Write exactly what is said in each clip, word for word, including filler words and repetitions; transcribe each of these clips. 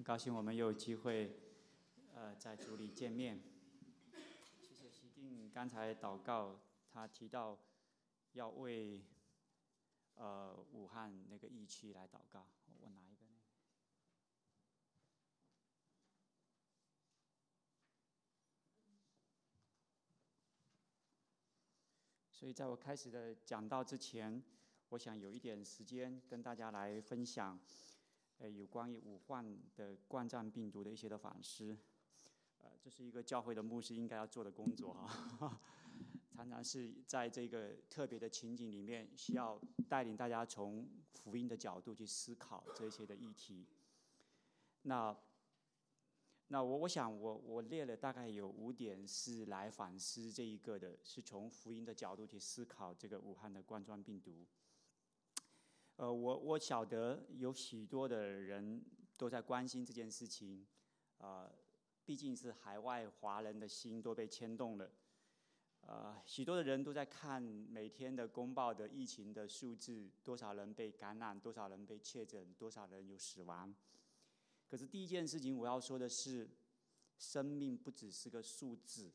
高兴我们又有机会，呃，在主里见面。谢谢席定刚才祷告，他提到要为呃武汉那个疫区来祷告。我拿一个呢。所以在我开始的讲道之前，我想有一点时间跟大家来分享。呃，有关于武汉的冠状病毒的一些的反思，呃，这是一个教会的牧师应该要做的工作哈。常常是在这个特别的情景里面，需要带领大家从福音的角度去思考这些的议题。那，那我我想我我列了大概有五点是来反思这一个的，是从福音的角度去思考这个武汉的冠状病毒。呃，我我晓得有许多的人都在关心这件事情，呃，毕竟是海外华人的心都被牵动了，呃，许多的人都在看每天的公报的疫情的数字，多少人被感染，多少人被确诊，多少人有死亡。可是第一件事情我要说的是，生命不只是个数字。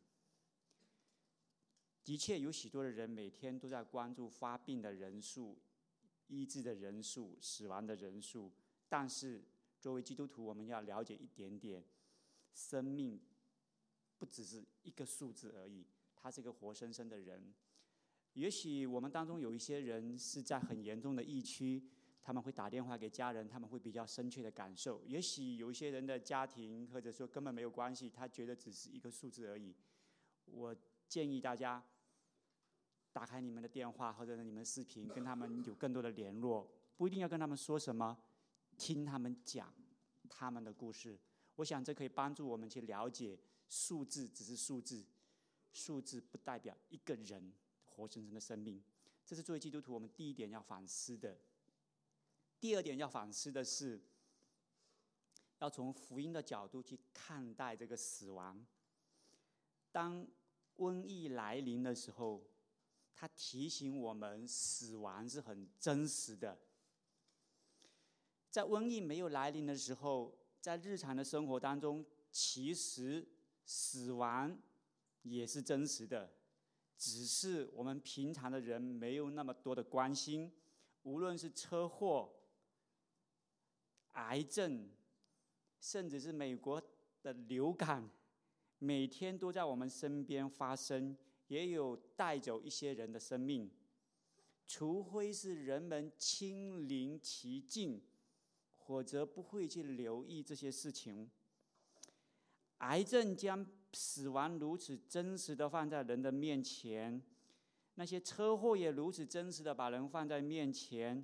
的确有许多的人每天都在关注发病的人数、医治的人数、死亡的人数，但是作为基督徒，我们要了解一点点，生命不只是一个数字而已，它是一个活生生的人。也许我们当中有一些人是在很严重的疫区，他们会打电话给家人，他们会比较深切的感受。也许有一些人的家庭或者说根本没有关系，他觉得只是一个数字而已。我建议大家打开你们的电话或者你们的视频，跟他们有更多的联络，不一定要跟他们说什么，听他们讲他们的故事。我想这可以帮助我们去了解，数字只是数字，数字不代表一个人活生生的生命。这是作为基督徒我们第一点要反思的。第二点要反思的是，要从福音的角度去看待这个死亡。当瘟疫来临的时候，它提醒我们死亡是很真实的。在瘟疫没有来临的时候，在日常的生活当中，其实死亡也是真实的，只是我们平常的人没有那么多的关心。无论是车祸、癌症，甚至是美国的流感，每天都在我们身边发生，也有带走一些人的生命。除非是人们亲临其境，否则不会去留意这些事情。癌症将死亡如此真实的放在人的面前，那些车祸也如此真实的把人放在面前，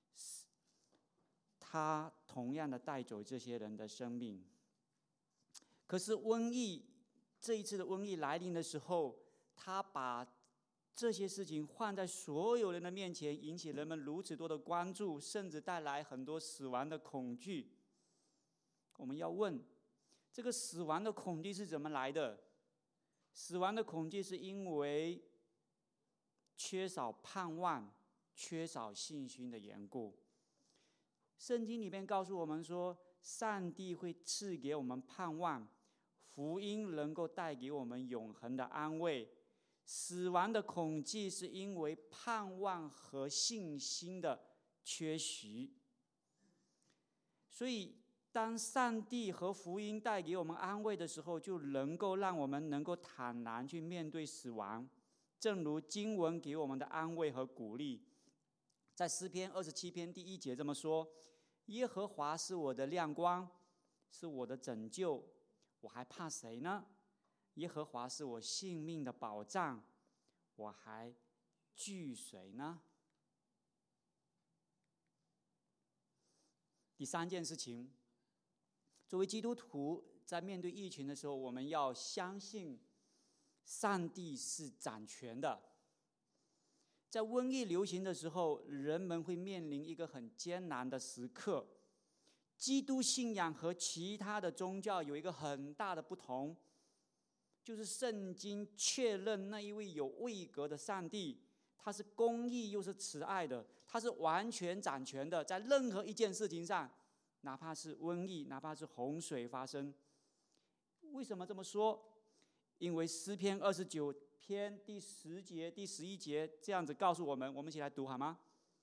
他同样的带走这些人的生命。可是瘟疫，这一次的瘟疫来临的时候，他把这些事情放在所有人的面前，引起人们如此多的关注，甚至带来很多死亡的恐惧。我们要问，这个死亡的恐惧是怎么来的？死亡的恐惧是因为缺少盼望、缺少信心的缘故。圣经里面告诉我们说，上帝会赐给我们盼望，福音能够带给我们永恒的安慰。死亡的恐惧是因为盼望和信心的缺席。所以当上帝和福音带给我们安慰的时候，就能够让我们能够坦然去面对死亡。正如经文给我们的安慰和鼓励，在诗篇二十七篇第一节这么说：耶和华是我的亮光，是我的拯救，我还怕谁呢？耶和华是我性命的保障，我还惧谁呢？第三件事情，作为基督徒，在面对疫情的时候，我们要相信上帝是掌权的。在瘟疫流行的时候，人们会面临一个很艰难的时刻。基督信仰和其他的宗教有一个很大的不同，就是圣经确认那一位有位格的上帝，他是公义又是慈爱的，他是完全掌权的，在任何一件事情上哪怕是瘟疫，哪怕是洪水发生。为什么这么说？因为诗篇二十九篇第十节、第十一节这样子告诉我们，我们一起来读好吗？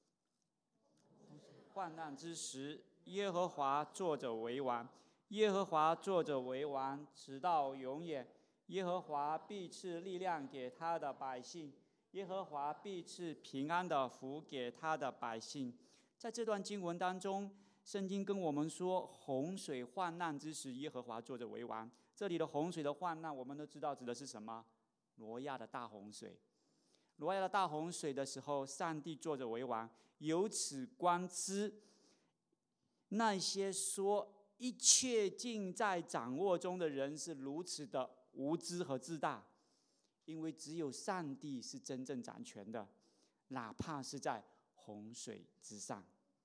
患难之时，耶和华坐着为王，耶和华坐着为王，直到永远。耶和华必赐力量给他的百姓，耶和华必赐平安的福给他的百姓。在这段经文当中，圣经跟我们说，洪水患难之时，耶和华坐着为王。这里的洪水的患难，我们都知道指的是什么？挪亚的大洪水。挪亚的大洪水的时候，上帝坐着为王。由此观之，那些说一切尽在掌握中的人是如此的无知和自大，因为只有上帝是真正掌权的，哪怕是在洪水之上。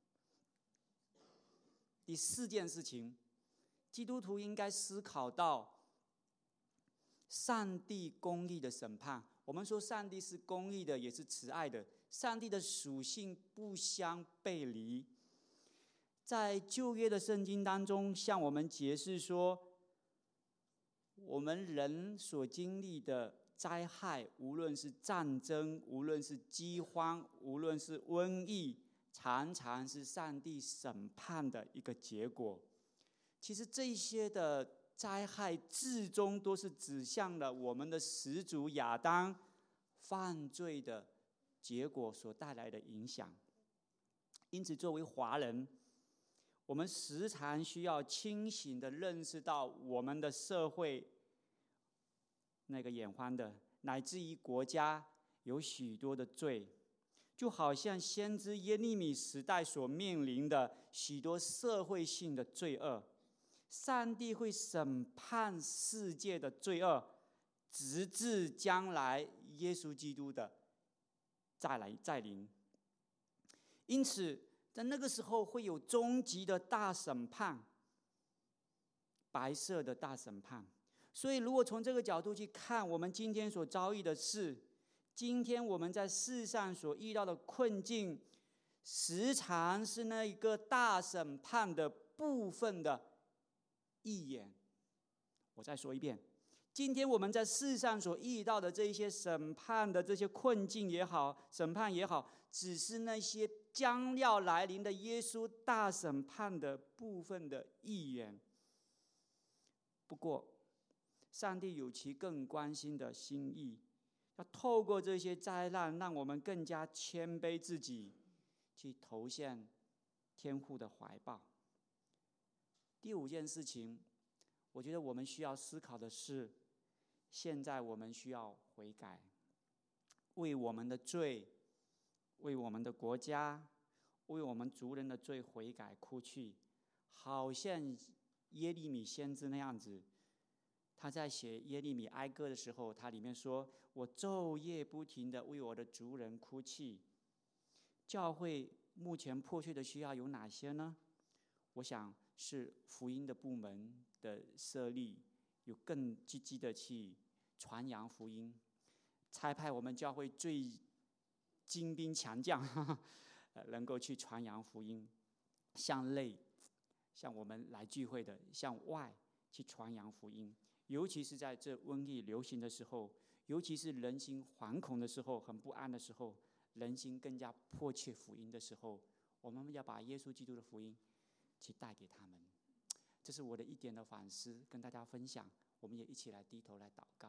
第四件事情，基督徒应该思考到上帝公义的审判。我们说上帝是公义的，也是慈爱的，上帝的属性不相背离。在旧约的圣经当中，向我们解释说，我们人所经历的灾害，无论是战争，无论是饥荒，无论是瘟疫，常常是上帝审判的一个结果。其实这些的灾害至终都是指向了我们的始祖亚当犯罪的结果所带来的影响。因此作为华人，我们时常需要清醒地认识到我们的社会那个眼花的，乃至于国家有许多的罪，就好像先知耶利米时代所面临的许多社会性的罪恶。上帝会审判世界的罪恶，直至将来耶稣基督的再来再临。因此在那个时候会有终极的大审判，白色的大审判。所以如果从这个角度去看我们今天所遭遇的事，今天我们在世上所遇到的困境，时常是那一个大审判的部分的一眼。我再说一遍，今天我们在世上所遇到的这些审判的这些困境也好，审判也好，只是那些将要来临的耶稣大审判的部分的一眼。不过上帝有其更关心的心意，要透过这些灾难，让我们更加谦卑自己，去投向天父的怀抱。第五件事情，我觉得我们需要思考的是，现在我们需要悔改，为我们的罪，为我们的国家，为我们族人的罪悔改哭泣，好像耶利米先知那样子。他在写耶利米哀歌的时候，他里面说，我昼夜不停地为我的族人哭泣。教会目前迫切的需要有哪些呢？我想是福音的部门的设立，有更积极的去传扬福音，差派我们教会最精兵强将呵呵能够去传扬福音，向内，向我们来聚会的，向外去传扬福音。尤其是在这瘟疫流行的时候，尤其是人心惶恐的时候，很不安的时候，人心更加迫切福音的时候，我们要把耶稣基督的福音去带给他们。这是我的一点的反思，跟大家分享。我们也一起来低头来祷告。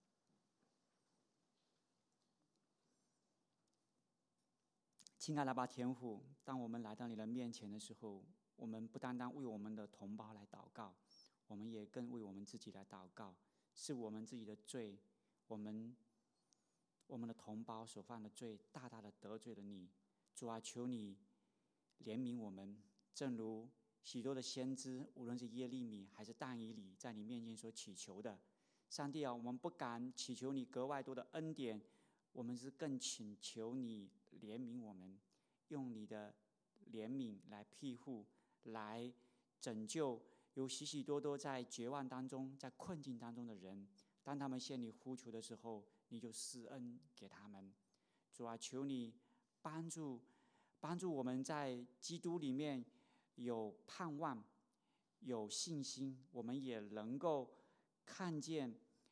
亲爱的阿爸天父，当我们来到你的面前的时候，我们不单单为我们的同胞来祷告，我们也更为我们自己来祷告。是我们自己的罪，我们我们的同胞所犯的罪，大大的得罪了你。主啊，求你怜悯我们，正如许多的先知，无论是耶利米还是但以理，在你面前所祈求的。上帝啊，我们不敢祈求你格外多的恩典，我们是更请求你怜悯我们，用你的怜悯来庇护，来拯救有许许多多在绝望当中，在困境当中的人。当他们向你呼求的时候，你就施恩给他们。主啊，求你帮助帮助我们在基督里面有盼望，有信心，我们也能够看见，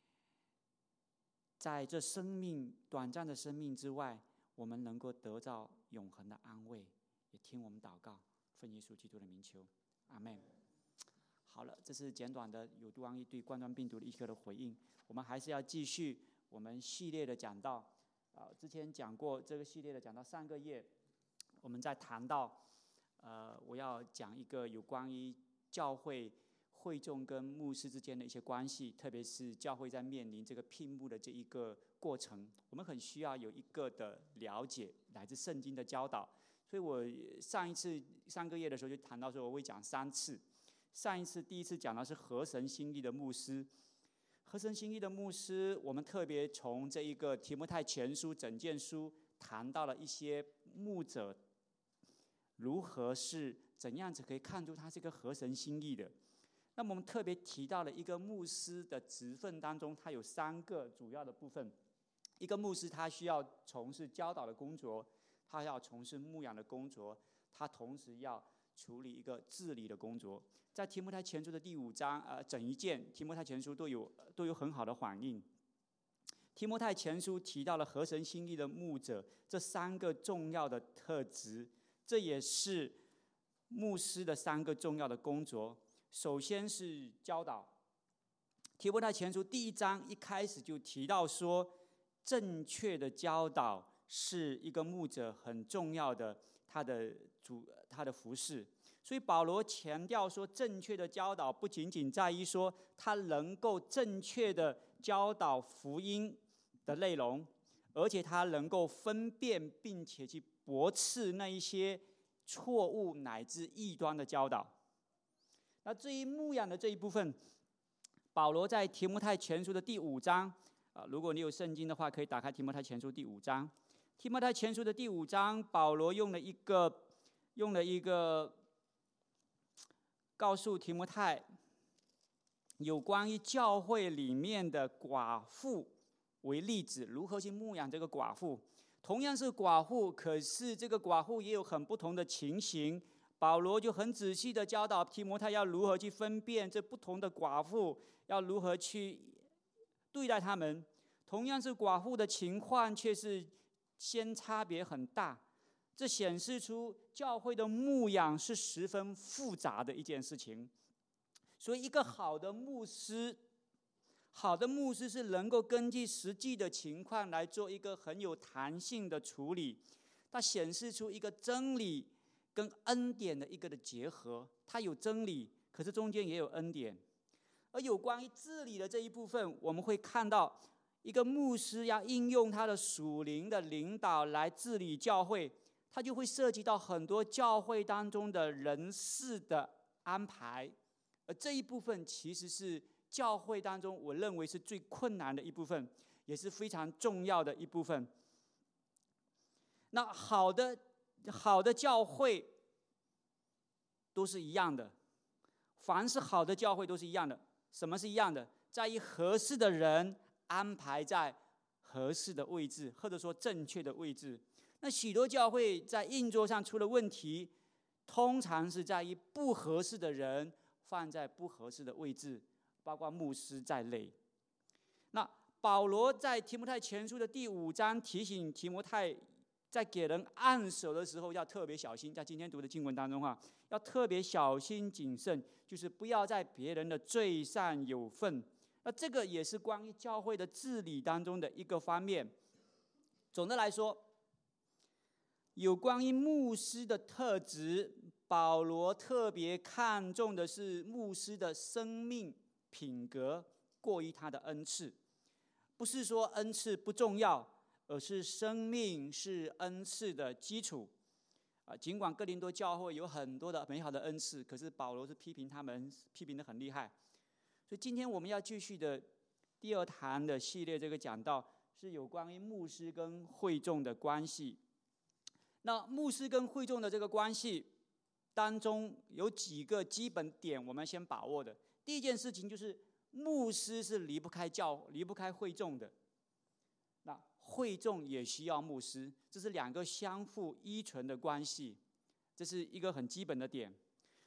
在这生命短暂的生命之外，我们能够得到永恒的安慰。也听我们祷告，奉耶稣基督的名求，阿们。好了，这是简短的有关于对冠状病毒的一个的回应。我们还是要继续我们系列的讲道。呃，之前讲过这个系列的讲道，上个月我们在谈到，呃，我要讲一个有关于教会会众跟牧师之间的一些关系，特别是教会在面临这个聘牧的这一个过程，我们很需要有一个的了解，来自圣经的教导。所以我上一次上个月的时候就谈到说，我会讲三次。上一次第一次讲的是合神心意的牧师，合神心意的牧师，我们特别从这一个提摩太前书整卷书谈到了一些牧者如何是怎样子可以看出他是一个合神心意的。那么我们特别提到了一个牧师的职分当中，他有三个主要的部分。一个牧师他需要从事教导的工作，他要从事牧养的工作，他同时要处理一个治理的工作。在提摩太前书的第五章，呃，整一卷提摩太前书都有都有很好的反应。提摩太前书提到了合神心意的牧者这三个重要的特质，这也是牧师的三个重要的工作。首先是教导。提摩太前书第一章一开始就提到说，正确的教导是一个牧者很重要的他的主他的服事。所以保罗强调说，正确的教导不仅仅在于说他能够正确的教导福音的内容，而且他能够分辨并且去驳斥那一些错误乃至异端的教导。那至于牧养的这一部分，保罗在提摩太前书的第五章，啊，如果你有圣经的话，可以打开提摩太前书第五章。提摩太前书的第五章，保罗用了一个用了一个告诉提摩太有关于教会里面的寡妇为例子，如何去牧养这个寡妇。同样是寡妇，可是这个寡妇也有很不同的情形。保罗就很仔细的教导提摩太要如何去分辨这不同的寡妇，要如何去对待他们。同样是寡妇的情况，却是先差别很大。这显示出教会的牧养是十分复杂的一件事情。所以一个好的牧师，好的牧师是能够根据实际的情况来做一个很有弹性的处理。它显示出一个真理跟恩典的一个的结合。它有真理，可是中间也有恩典。而有关于治理的这一部分，我们会看到一个牧师要应用他的属灵的领导来治理教会，它就会涉及到很多教会当中的人事的安排。而这一部分其实是教会当中我认为是最困难的一部分，也是非常重要的一部分。那好的好的教会都是一样的，凡是好的教会都是一样的。什么是一样的？在于合适的人安排在合适的位置，或者说正确的位置。那许多教会在运作上出了问题，通常是在于不合适的人放在不合适的位置，包括牧师在内。那保罗在提摩太前书的第五章提醒提摩太，在给人按手的时候要特别小心。在今天读的经文当中哈，要特别小心谨慎，就是不要在别人的罪上有份。那这个也是关于教会的治理当中的一个方面。总的来说，有关于牧师的特质，保罗特别看重的是牧师的生命品格过于他的恩赐。不是说恩赐不重要，而是生命是恩赐的基础。啊，尽管哥林多教会有很多的美好的恩赐，可是保罗是批评他们，批评得很厉害。所以今天我们要继续的第二堂的系列，这个讲道是有关于牧师跟会众的关系。那牧师跟会众的这个关系当中有几个基本点我们先把握的。第一件事情就是牧师是离不开教离不开会众的，那会众也需要牧师，这是两个相互依存的关系，这是一个很基本的点。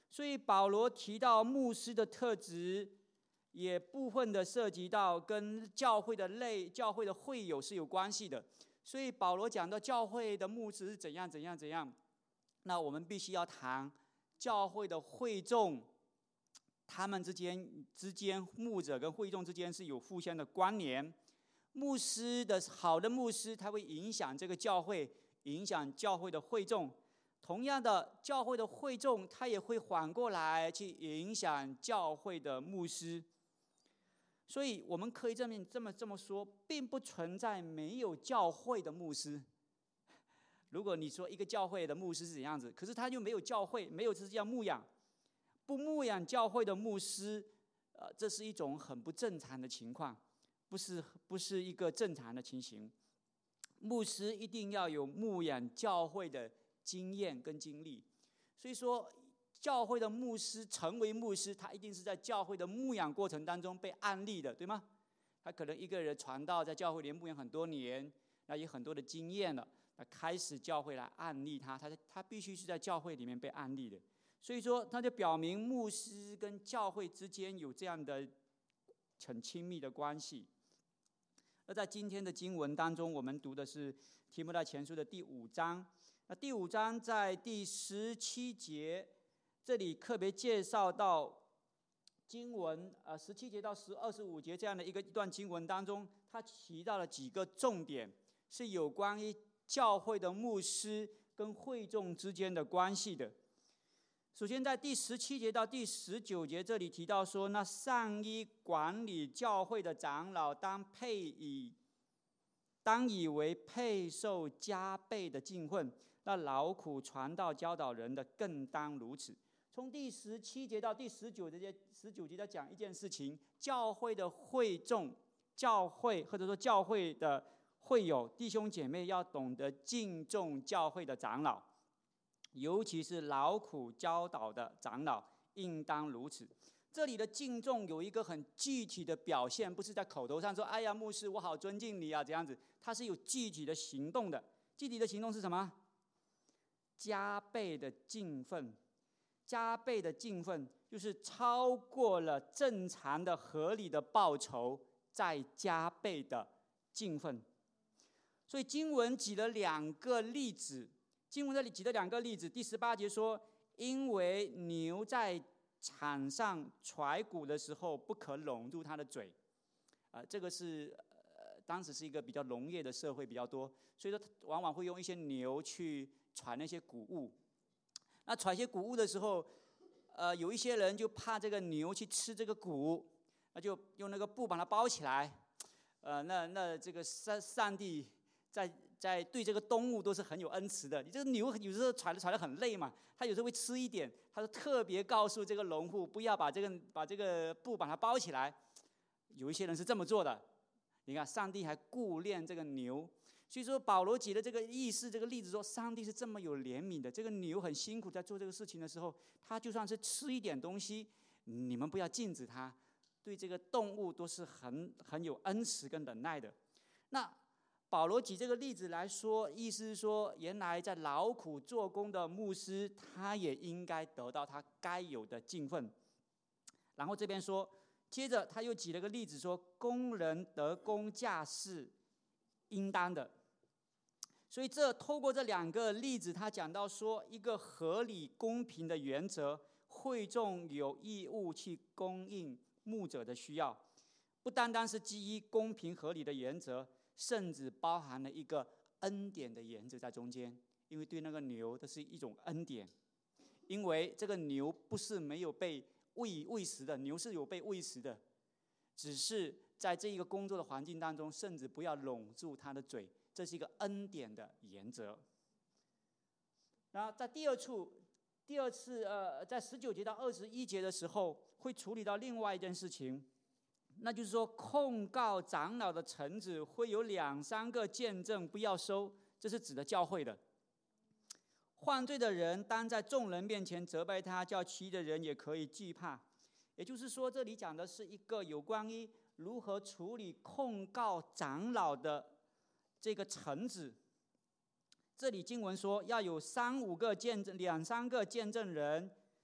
所以保罗提到牧师的特质，也部分的涉及到跟教会的类、教会的会友是有关系的。所以保罗讲到教会的牧师是怎样怎样怎样，那我们必须要谈教会的会众，他们之间之间牧者跟会众之间是有互相的关联。牧师的好的牧师，他会影响这个教会，影响教会的会众。同样的，教会的会众，他也会反过来去影响教会的牧师。所以我们可以这么这么这么说，并不存在没有教会的牧师。如果你说一个教会的牧师是怎样子，可是他又没有教会，没有这叫牧养，不牧养教会的牧师，呃，这是一种很不正常的情况，不是不是一个正常的情形。牧师一定要有牧养教会的经验跟经历，所以说教会的牧师成为牧师，他一定是在教会的牧养过程当中被案例的，对吗？他可能一个人传道，在教会里牧养很多年，那有很多的经验了，那开始教会来案例他，他他必须是在教会里面被案例的。所以说，他就表明牧师跟教会之间有这样的很亲密的关系。而在今天的经文当中，我们读的是提摩太前书的第五章。那第五章在第十七节，这里特别介绍到经文，呃，十七节到十二十五节这样的一个一段经文当中，他提到了几个重点，是有关于教会的牧师跟会众之间的关系的。首先，在第十七节到第十九节这里提到说，那上依管理教会的长老，当配以当以为配受加倍的敬分，那劳苦传道教导人的更当如此。从第十七节到第十九节，十九节在讲一件事情：教会的会众、教会或者说教会的会友弟兄姐妹要懂得敬重教会的长老。尤其是劳苦教导的长老，应当如此。这里的敬重有一个很具体的表现，不是在口头上说“哎呀，牧师，我好尊敬你啊”这样子，它是有具体的行动的。具体的行动是什么？加倍的敬分，加倍的敬分就是超过了正常的合理的报酬，再加倍的敬分。所以经文举了两个例子。经文这里举了两个例子，第十八节说，因为牛在场上踹鼓的时候，不可拢住它的嘴。呃，这个是、呃、当时是一个比较农业的社会比较多，所以说往往会用一些牛去踹那些谷物。那踹一些谷物的时候，呃，有一些人就怕这个牛去吃这个谷，那就用那个布把它包起来。呃，那那这个上上帝在。在对这个动物都是很有恩慈的。你这个牛有时候踹的踹得很累嘛，它有时候会吃一点，他就特别告诉这个农户不要把这个把这个布把它包起来。有一些人是这么做的。你看，上帝还顾念这个牛，所以说保罗举的这个意思，这个例子说，上帝是这么有怜悯的。这个牛很辛苦在做这个事情的时候，他就算是吃一点东西，你们不要禁止他，对这个动物都是很很有恩慈跟忍耐的。那保罗举这个例子来说，意思是说，原来在劳苦做工的牧师，他也应该得到他该有的敬分。然后这边说，接着他又举了个例子说，工人得工价是应当的。所以这透过这两个例子，他讲到说，一个合理公平的原则，会众有义务去供应牧者的需要，不单单是基于公平合理的原则，甚至包含了一个恩典的原则在中间。因为对那个牛，这是一种恩典，因为这个牛不是没有被喂喂食的，牛是有被喂食的，只是在这一个工作的环境当中，甚至不要拢住它的嘴，这是一个恩典的原则。然后在第二处，第二次呃，在十九节到二十一节的时候，会处理到另外一件事情。那就是说，控告长老的臣子会有两三个见证，不要收，这是指的教会的。犯罪的人当在众人面前责备他，叫其余的人也可以惧怕。也就是说，这里讲的是一个有关于如何处理控告长老的这个臣子。这里经文说，要有三五个见证，两三个见证人，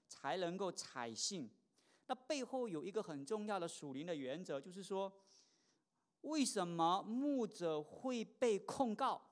才能够采信。那背后有一个很重要的属灵的原则，就是说，为什么牧者会被控告？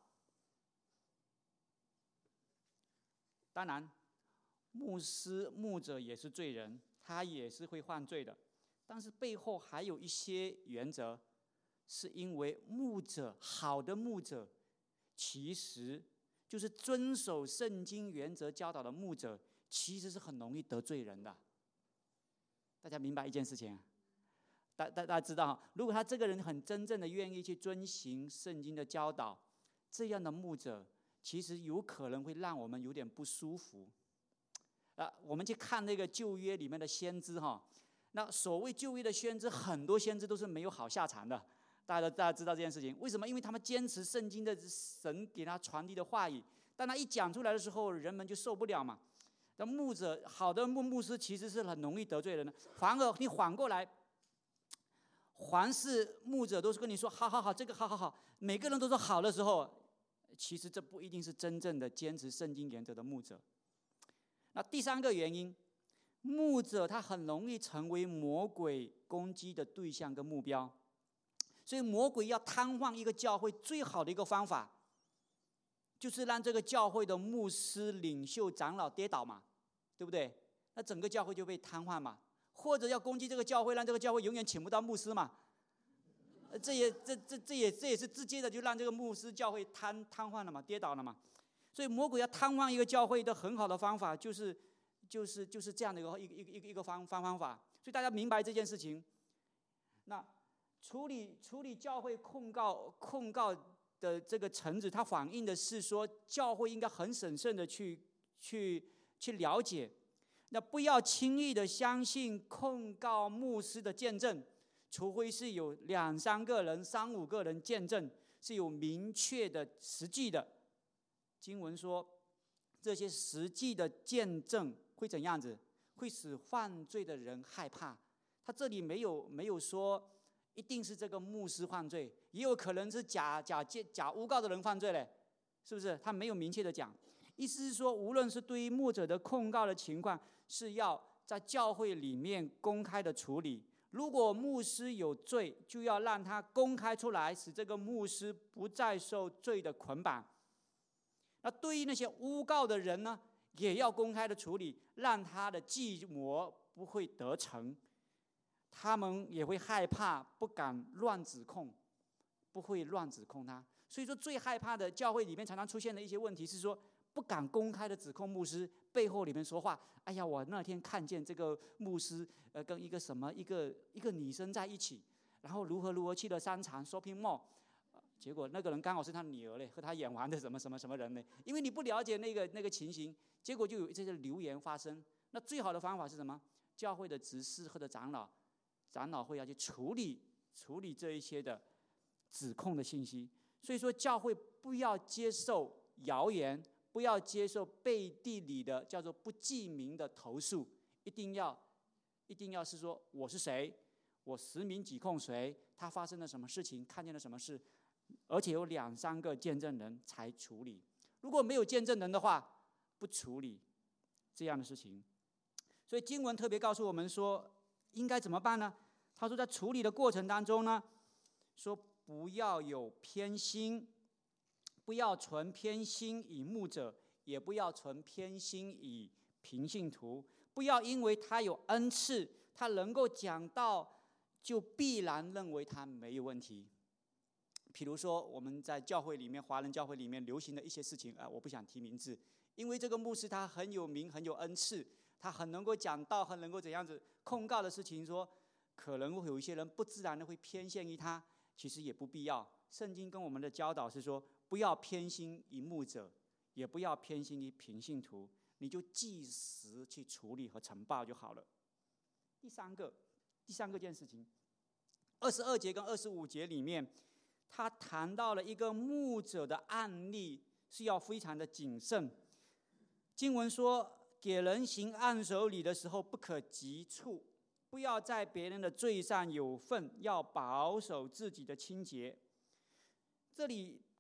当然，牧师、牧者也是罪人，他也是会犯罪的。但是背后还有一些原则，是因为牧者，好的牧者，其实就是遵守圣经原则教导的牧者，其实是很容易得罪人的。大家明白一件事情啊？大大大家知道，如果他这个人很真正的愿意去遵行圣经的教导，这样的牧者其实有可能会让我们有点不舒服。啊，我们去看那个旧约里面的先知哈，那所谓旧约的先知，很多先知都是没有好下场的。大家都大家知道这件事情，为什么？因为他们坚持圣经的神给他传递的话语，但他一讲出来的时候，人们就受不了嘛。那牧者，好的牧牧师其实是很容易得罪人的。反而你反过来，凡是牧者都是跟你说好好好，这个好好好，每个人都说好的时候，其实这不一定是真正的坚持圣经原则的牧者。那第三个原因，牧者他很容易成为魔鬼攻击的对象跟目标。所以魔鬼要瘫痪一个教会，最好的一个方法，就是让这个教会的牧师、领袖、长老跌倒嘛，对不对？那整个教会就被瘫痪嘛。或者要攻击这个教会，让这个教会永远请不到牧师嘛。这也这这这也这也是直接的，就让这个牧师教会瘫瘫痪了嘛，跌倒了嘛。所以魔鬼要瘫痪一个教会的很好的方法，就是就是就是这样的一个一个一个一个一个方方方法。所以大家明白这件事情。那处理处理教会控告控告的这个层次，它反映的是说，教会应该很审慎的去去去了解，那不要轻易的相信控告牧师的见证，除非是有两三个人、三五个人见证，是有明确的实际的。经文说，这些实际的见证会怎样子？会使犯罪的人害怕。他这里没有没有说一定是这个牧师犯罪，也有可能是假假假诬告的人犯罪嘞，是不是？他没有明确的讲，意思是说，无论是对于牧者的控告的情况，是要在教会里面公开的处理。如果牧师有罪，就要让他公开出来，使这个牧师不再受罪的捆绑。那对于那些诬告的人呢，也要公开的处理，让他的计谋不会得逞。他们也会害怕，不敢乱指控，不会乱指控他。所以说，最害怕的教会里面常常出现的一些问题是说，不敢公开的指控牧师，背后里面说话。哎呀，我那天看见这个牧师，呃，跟一个什么一个一个女生在一起，然后如何如何去了商场 shopping mall， 结果那个人刚好是他女儿嘞，和他演完的什么什么什么人呢？因为你不了解那个那个情形，结果就有这些流言发生。那最好的方法是什么？教会的执事或者长老。长老会要去处理处理这一些的指控的信息，所以说教会不要接受谣言，不要接受背地里的叫做不记名的投诉，一定要一定要是说我是谁，我实名指控谁，他发生了什么事情，看见了什么事，而且有两三个见证人才处理。如果没有见证人的话，不处理这样的事情。所以经文特别告诉我们说，应该怎么办呢？他说，在处理的过程当中呢，说不要有偏心，不要存偏心以牧者，也不要存偏心以平信徒。不要因为他有恩赐，他能够讲道，就必然认为他没有问题。比如说，我们在教会里面，华人教会里面流行的一些事情啊，我不想提名字，因为这个牧师他很有名，很有恩赐，他很能够讲道，很能够怎样子控告的事情说。可能会有一些人不自然的会偏向于他，其实也不必要。圣经跟我们的教导是说，不要偏心于牧者，也不要偏心于平信徒，你就即时去处理和呈报就好了。第三个，第三个件事情，二十二节跟二十五节里面，他谈到了一个牧者的案例，是要非常的谨慎。经文说，给人行按手礼的时候，不可急促。不要在别人的罪上有份，要保守自己的清洁。这里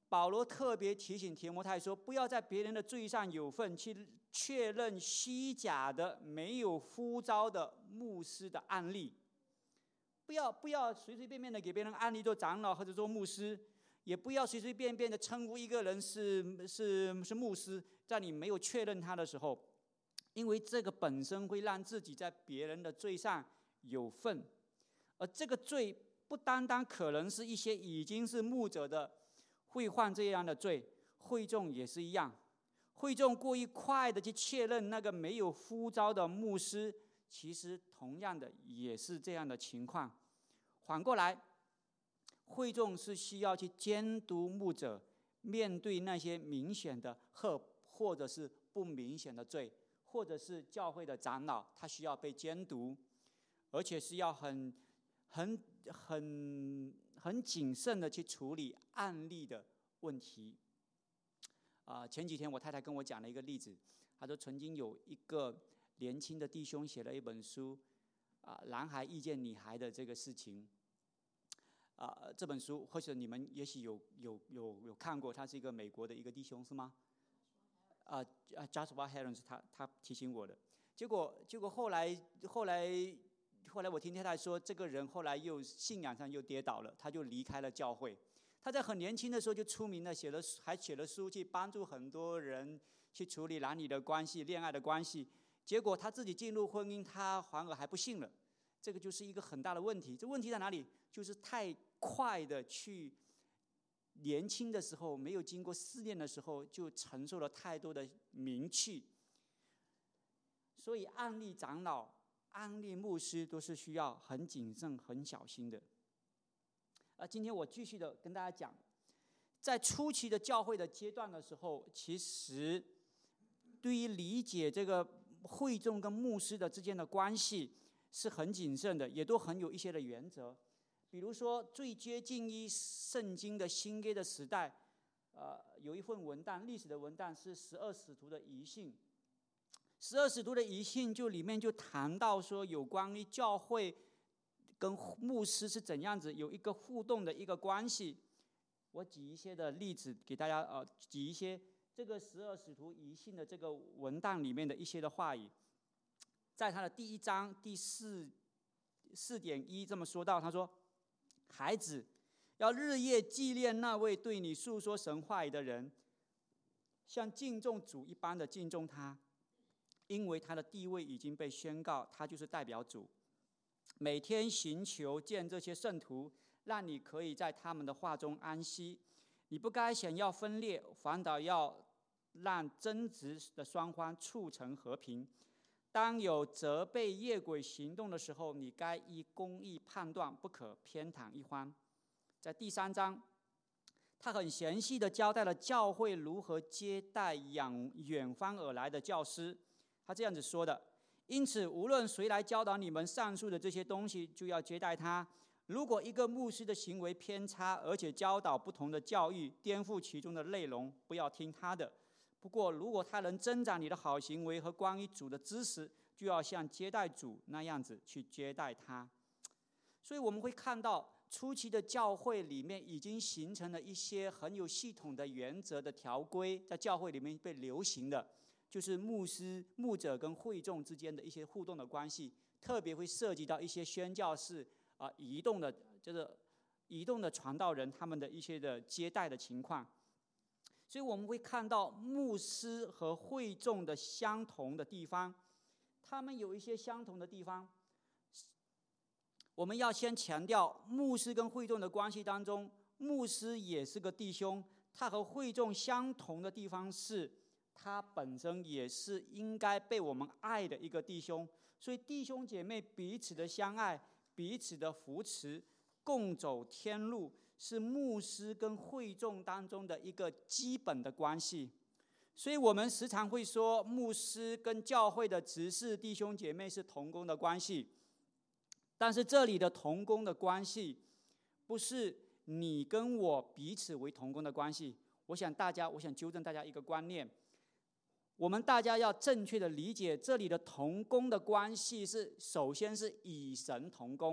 保罗特别提醒提摩太说，不要在别人的罪上有份，去确认虚假的、没有呼召的牧师的案例。不要不要随随便便的给别人案例做长老或者做牧师，也不要随随便便的称呼一个人是是是牧师，在你没有确认他的时候，因为这个本身会让自己在别人的罪上有份，而这个罪不单单可能是一些已经是牧者的会犯这样的罪，会众也是一样。会众过于快的去确认那个没有呼召的牧师，其实同样的也是这样的情况。反过来，会众是需要去监督牧者，面对那些明显的或或者是不明显的罪，或者是教会的长老，他需要被监督，而且是要很很很很谨慎的去处理案例的问题。啊，前几天我太太跟我讲了一个例子，她说曾经有一个年轻的弟兄写了一本书，啊，男孩遇见女孩的这个事情。啊，这本书或者你们也许有有有有看过，他是一个美国的一个弟兄，是吗？啊啊 ，Joshua Harris 他他提醒我的。结果结果后来后来后来我听太太说，这个人后来又信仰上又跌倒了，他就离开了教会。他在很年轻的时候就出名了，写了还写了书去帮助很多人去处理男女的关系、恋爱的关系。结果他自己进入婚姻，他反而还不信了。这个就是一个很大的问题。这问题在哪里？就是太快的去，年轻的时候没有经过试炼的时候，就承受了太多的名气。所以案例长老、案例牧师都是需要很谨慎、很小心的。啊，今天我继续的跟大家讲，在初期的教会的阶段的时候，其实对于理解这个会众跟牧师的之间的关系是很谨慎的，也都很有一些的原则。比如说，最接近于圣经的新约的时代，呃，有一份文档，历史的文档是十二使徒的遗信。十二使徒的遗信就里面就谈到说，有关于教会跟牧师是怎样子有一个互动的一个关系。我举一些的例子给大家，呃，举一些这个十二使徒遗信的这个文档里面的一些的话语。在他的第一章第四四点一这么说到，他说：“孩子，要日夜纪念那位对你诉说神话语的人，像敬重主一般的敬重他，因为他的地位已经被宣告，他就是代表主。每天寻求见这些圣徒，让你可以在他们的话中安息。你不该想要分裂，反倒要让争执的双方促成和平。当有责备夜鬼行动的时候，你该依公义判断，不可偏袒一方。”在第三章，他很详细的交代了教会如何接待远远方而来的教师。他这样子说的：“因此，无论谁来教导你们上述的这些东西，就要接待他。如果一个牧师的行为偏差，而且教导不同的教育，颠覆其中的内容，不要听他的。不过，如果他能增长你的好行为和关于主的知识，就要像接待主那样子去接待他。”所以我们会看到，初期的教会里面已经形成了一些很有系统的原则的条规，在教会里面被流行的，就是牧师、牧者跟会众之间的一些互动的关系，特别会涉及到一些宣教士啊、呃、移动的，就是移动的传道人他们的一些的接待的情况。所以我们会看到牧师和会众的相同的地方，他们有一些相同的地方。我们要先强调，牧师跟会众的关系当中，牧师也是个弟兄，他和会众相同的地方是，他本身也是应该被我们爱的一个弟兄。所以弟兄姐妹彼此的相爱，彼此的扶持，共走天路，是牧师跟会众当中的一个基本的关系。所以我们时常会说，牧师跟教会的执事弟兄姐妹是同工的关系。但是这里的同工的关系，不是你跟我彼此为同工的关系。我想大家，我想纠正大家一个观念，我们大家要正确的理解，这里的同工的关系是，首先是与神同工。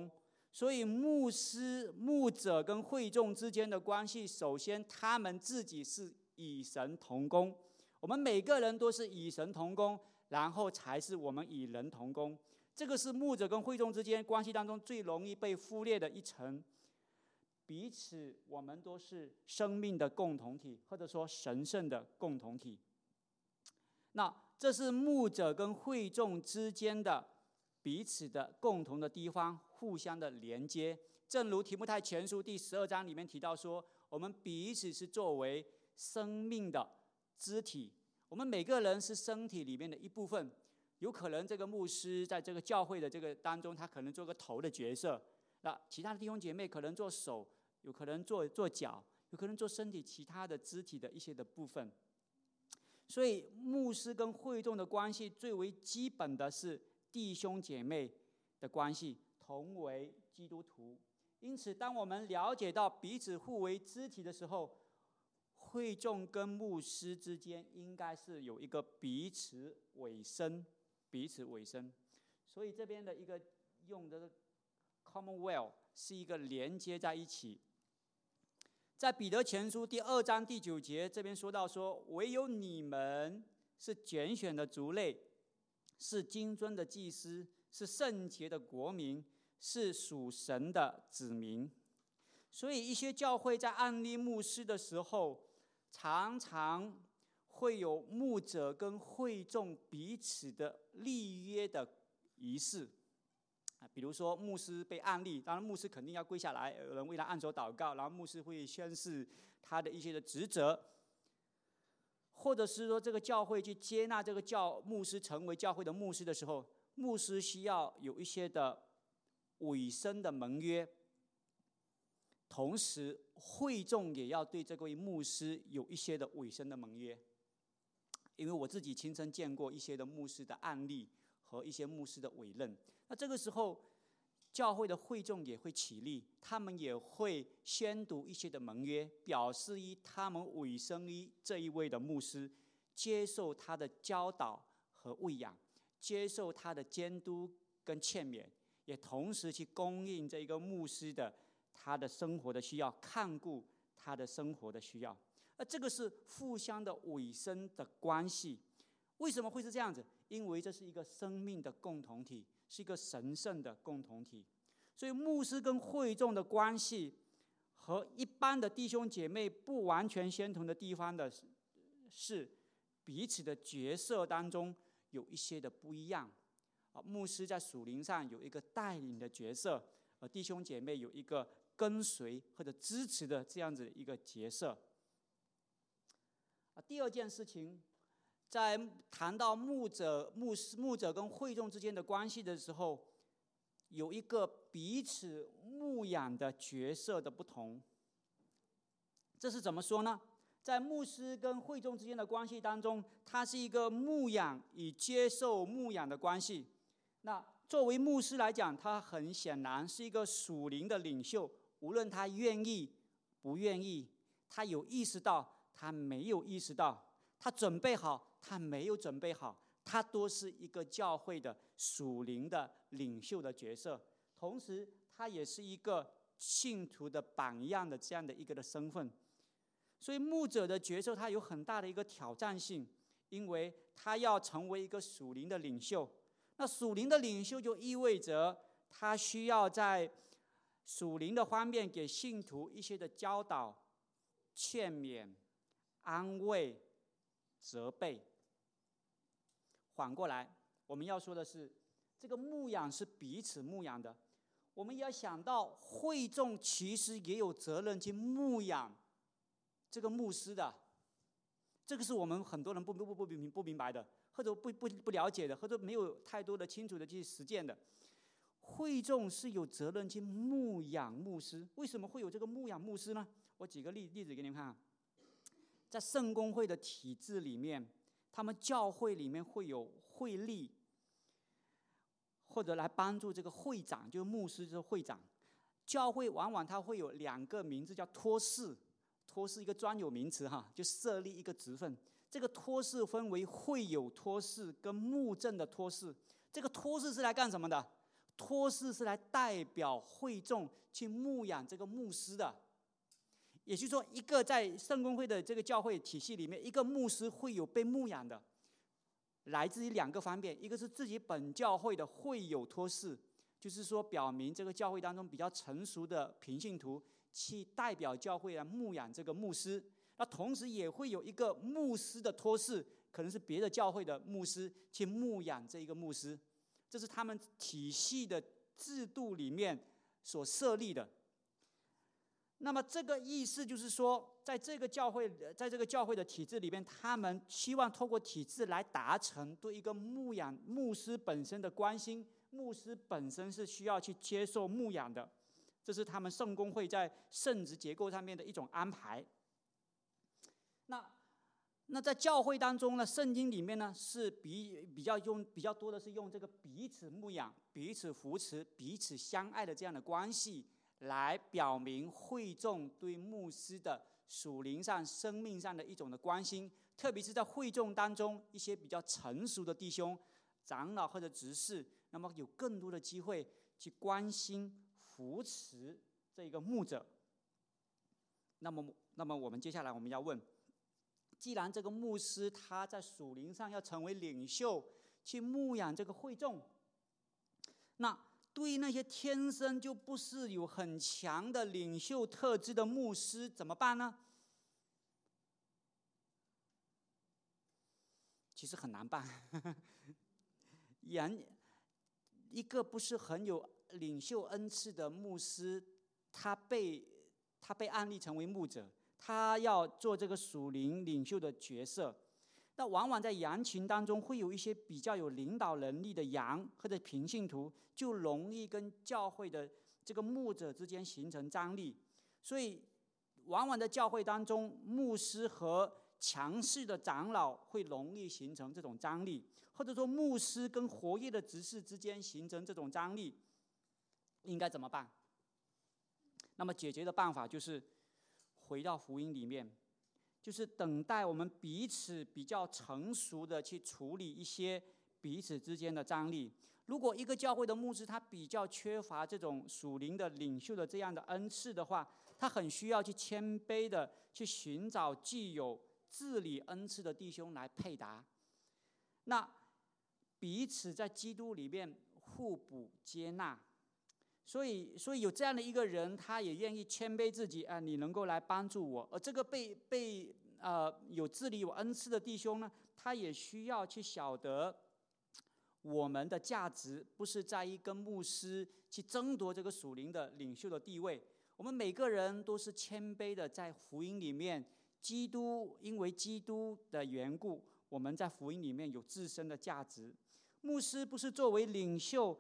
所以牧师、牧者跟会众之间的关系，首先他们自己是与神同工，我们每个人都是与神同工，然后才是我们与人同工。这个是牧者跟会众之间关系当中最容易被忽略的一层。彼此我们都是生命的共同体，或者说神圣的共同体。那这是牧者跟会众之间的彼此的共同的地方，互相的连接。正如提摩太前书第十二章里面提到说，我们彼此是作为生命的肢体，我们每个人是身体里面的一部分。有可能这个牧师在这个教会的这个当中，他可能做个头的角色，那其他的弟兄姐妹可能做手，有可能做做脚，有可能做身体其他的肢体的一些的部分。所以牧师跟会众的关系最为基本的是弟兄姐妹的关系，同为基督徒。因此当我们了解到彼此互为肢体的时候，会众跟牧师之间应该是有一个彼此委身，彼此委身。所以这边的一个用的 commonwealth 是一个连接在一起。在彼得前书第二章第九节这边说到说，唯有你们是拣选的族类，是君尊的祭司，是圣洁的国民，是属神的子民。所以一些教会在按立牧师的时候，常常会有牧者跟会众彼此的立约的仪式。比如说牧师被按立，当然牧师肯定要跪下来，有人为他按手祷告，然后牧师会宣示他的一些的职责，或者是说这个教会去接纳这个教牧师成为教会的牧师的时候，牧师需要有一些的委身的盟约，同时会众也要对这位牧师有一些的委身的盟约。因为我自己亲身见过一些的牧师的案例和一些牧师的委任，那这个时候教会的会众也会起立，他们也会宣读一些的盟约，表示于他们委身于这一位的牧师，接受他的教导和喂养，接受他的监督跟劝勉，也同时去供应这一个牧师的他的生活的需要，看顾他的生活的需要。而这个是互相的委身的关系。为什么会是这样子？因为这是一个生命的共同体，是一个神圣的共同体。所以牧师跟会众的关系和一般的弟兄姐妹不完全相同的地方的是，彼此的角色当中有一些的不一样。牧师在属灵上有一个带领的角色，而弟兄姐妹有一个跟随或者支持的这样子一个角色。第二件事情，在谈到牧者、牧师、牧者跟会众之间的关系的时候，有一个彼此牧养的角色的不同。这是怎么说呢？在牧师跟会众之间的关系当中，它是一个牧养与接受牧养的关系。那作为牧师来讲，他很显然是一个属灵的领袖，无论他愿意不愿意，他有意识到，他没有意识到，他准备好，他没有准备好，他都是一个教会的属灵的领袖的角色。同时他也是一个信徒的榜样的这样的一个的身份。所以牧者的角色他有很大的一个挑战性，因为他要成为一个属灵的领袖。那属灵的领袖就意味着他需要在属灵的方面给信徒一些的教导、劝勉、安慰、责备。反过来，我们要说的是，这个牧养是彼此牧养的。我们要想到，会众其实也有责任去牧养这个牧师的。这个是我们很多人不不不不明不明白的，或者不不不了解的，或者没有太多的清楚的去实践的。会众是有责任去牧养牧师。为什么会有这个牧养牧师呢？我举个例例子给你们看。在圣公会的体制里面，他们教会里面会有会力，或者来帮助这个会长，就是牧师就是会长。教会往往他会有两个名字，叫托事。托事一个专有名词哈，就设立一个职分。这个托事分为会友托事跟牧政的托事。这个托事是来干什么的？ 托事是来代表会众去牧养这个牧师的。也就是说，一个在圣公会的这个教会体系里面，一个牧师会有被牧养的，来自于两个方面，一个是自己本教会的会友托事，就是说表明这个教会当中比较成熟的平信徒去代表教会来牧养这个牧师。那同时也会有一个牧师的托事，可能是别的教会的牧师去牧养这一个牧师，这是他们体系的制度里面所设立的。那么这个意思就是说，在这个教会，在这个教会的体制里面，他们希望透过体制来达成对一个牧养牧师本身的关心，牧师本身是需要去接受牧养的，这是他们圣公会在圣职结构上面的一种安排。那那在教会当中呢，圣经里面呢是比比较用比较多的是用这个彼此牧养、彼此扶持、彼此相爱的这样的关系，来表明会众对牧师的属灵上、生命上的一种的关心，特别是在会众当中一些比较成熟的弟兄、长老或者执事，那么有更多的机会去关心、扶持这个牧者。那么，那么我们接下来我们要问，既然这个牧师他在属灵上要成为领袖，去牧养这个会众，那对于那些天生就不是有很强的领袖特质的牧师怎么办呢？其实很难办。人一个不是很有领袖恩赐的牧师，他被他被案例成为牧者，他要做这个属灵领袖的角色，那往往在羊群当中会有一些比较有领导能力的羊或者平信徒，就容易跟教会的这个牧者之间形成张力。所以往往在教会当中，牧师和强势的长老会容易形成这种张力，或者说牧师跟活跃的执事之间形成这种张力，应该怎么办？那么解决的办法就是回到福音里面，就是等待我们彼此比较成熟的去处理一些彼此之间的张力。如果一个教会的牧师他比较缺乏这种属灵的领袖的这样的恩赐的话，他很需要去谦卑的去寻找具有治理恩赐的弟兄来配搭，那彼此在基督里面互补接纳。所以，所以有这样的一个人，他也愿意谦卑自己啊，你能够来帮助我。而这个被被呃有治理有恩赐的弟兄呢，他也需要去晓得，我们的价值不是在于跟牧师去争夺这个属灵的领袖的地位。我们每个人都是谦卑的，在福音里面，基督因为基督的缘故，我们在福音里面有自身的价值。牧师不是作为领袖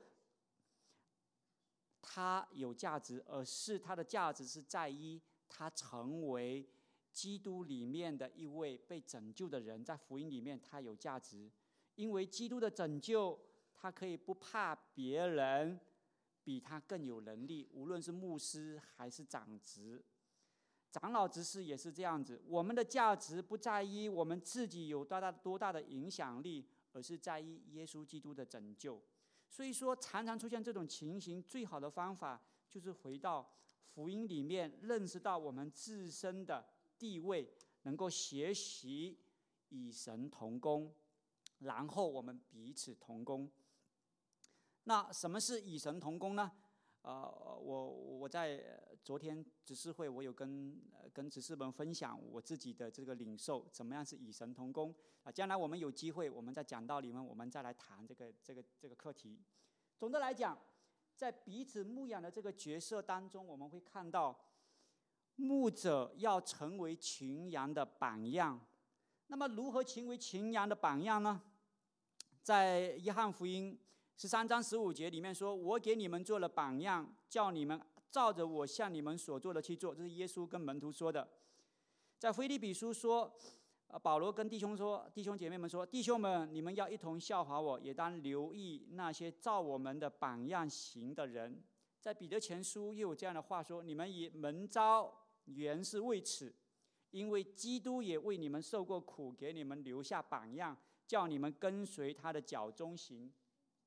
他有价值，而是他的价值是在于他成为基督里面的一位被拯救的人，在福音里面他有价值。因为基督的拯救，他可以不怕别人比他更有能力，无论是牧师还是长执、长老执事也是这样子。我们的价值不在于我们自己有多大多大的影响力，而是在于耶稣基督的拯救。所以说，常常出现这种情形，最好的方法就是回到福音里面，认识到我们自身的地位，能够学习与神同工，然后我们彼此同工。那什么是与神同工呢？呃，我我在昨天执事会，我有跟跟执事们分享我自己的这个领受，怎么样是与神同工啊？将来我们有机会，我们在讲道里面，我们再来谈这个这个这个课题。总的来讲，在彼此牧养的这个角色当中，我们会看到牧者要成为群羊的榜样。那么，如何成为群羊的榜样呢？在约翰福音十三章十五节里面说：“我给你们做了榜样，叫你们照着我向你们所做的去做。”这是耶稣跟门徒说的。在腓立比书说，保罗跟弟兄说，弟兄姐妹们说：“弟兄们，你们要一同效法我，也当留意那些照我们的榜样行的人。”在彼得前书又有这样的话说：“你们也蒙召原是为此，因为基督也为你们受过苦，给你们留下榜样，叫你们跟随他的脚中行。”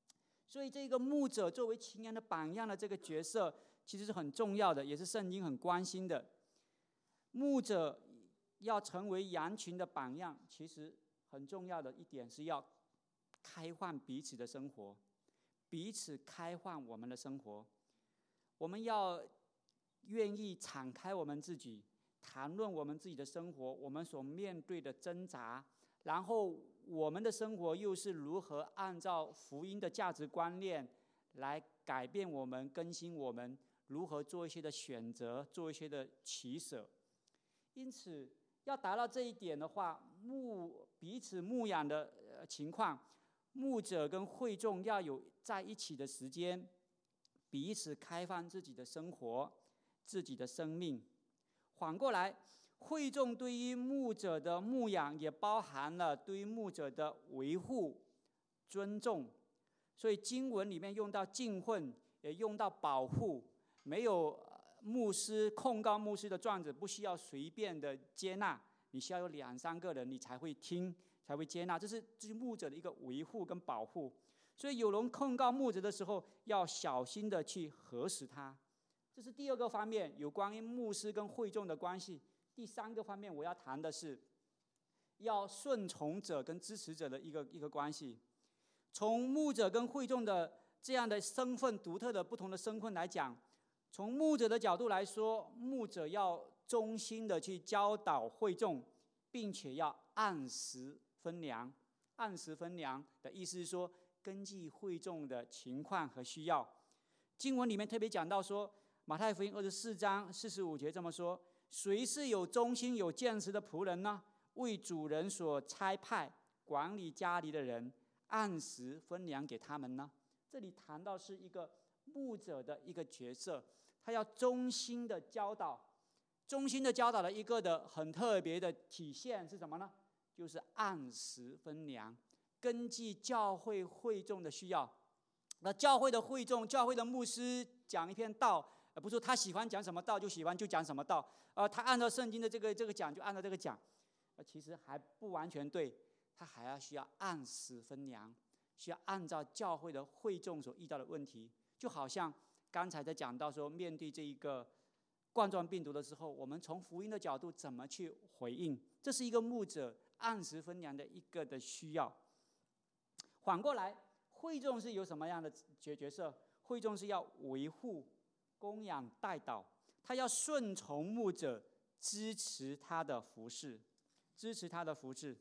所以这个牧者作为群羊的榜样的这个角色，其实是很重要的，也是圣经很关心的。牧者要成为羊群的榜样，其实很重要的一点是要开放彼此的生活，彼此开放我们的生活。我们要愿意敞开我们自己，谈论我们自己的生活，我们所面对的挣扎，然后我们的生活又是如何按照福音的价值观念来改变我们、更新我们，如何做一些的选择，做一些的取舍。因此要达到这一点的话，牧彼此牧养的情况，牧者跟会众要有在一起的时间，彼此开放自己的生活、自己的生命。反过来，会众对于牧者的牧养也包含了对于牧者的维护、尊重。所以经文里面用到敬混，也用到保护。没有牧师控告牧师的状子不需要随便的接纳，你需要有两三个人你才会听，才会接纳。这是这是牧者的一个维护跟保护。所以有人控告牧者的时候，要小心的去核实他。这是第二个方面，有关于牧师跟会众的关系。第三个方面我要谈的是要顺从者跟支持者的一个一个关系。从牧者跟会众的这样的身份独特的不同的身份来讲，从牧者的角度来说，牧者要忠心的去教导会众，并且要按时分粮。按时分粮的意思是说，根据会众的情况和需要。经文里面特别讲到说，马太福音二十四章四十五节这么说：谁是有忠心有见识的仆人呢？为主人所差派管理家里的人，按时分粮给他们呢？这里谈到是一个牧者的一个角色，他要忠心的教导。忠心的教导的一个的很特别的体现是什么呢？就是按时分粮，根据教会会众的需要。那教会的会众、教会的牧师讲一篇道，不是说他喜欢讲什么道就喜欢就讲什么道，呃，他按照圣经的这个这个讲就按照这个讲，呃，其实还不完全对，他还要需要按时分粮，需要按照教会的会众所遇到的问题。就好像刚才在讲到说，面对这一个冠状病毒的时候，我们从福音的角度怎么去回应，这是一个牧者按时分粮的一个的需要。反过来，会众是有什么样的角色？会众是要维护、供养、代祷，他要顺从牧者，支持他的服事，支持他的服事。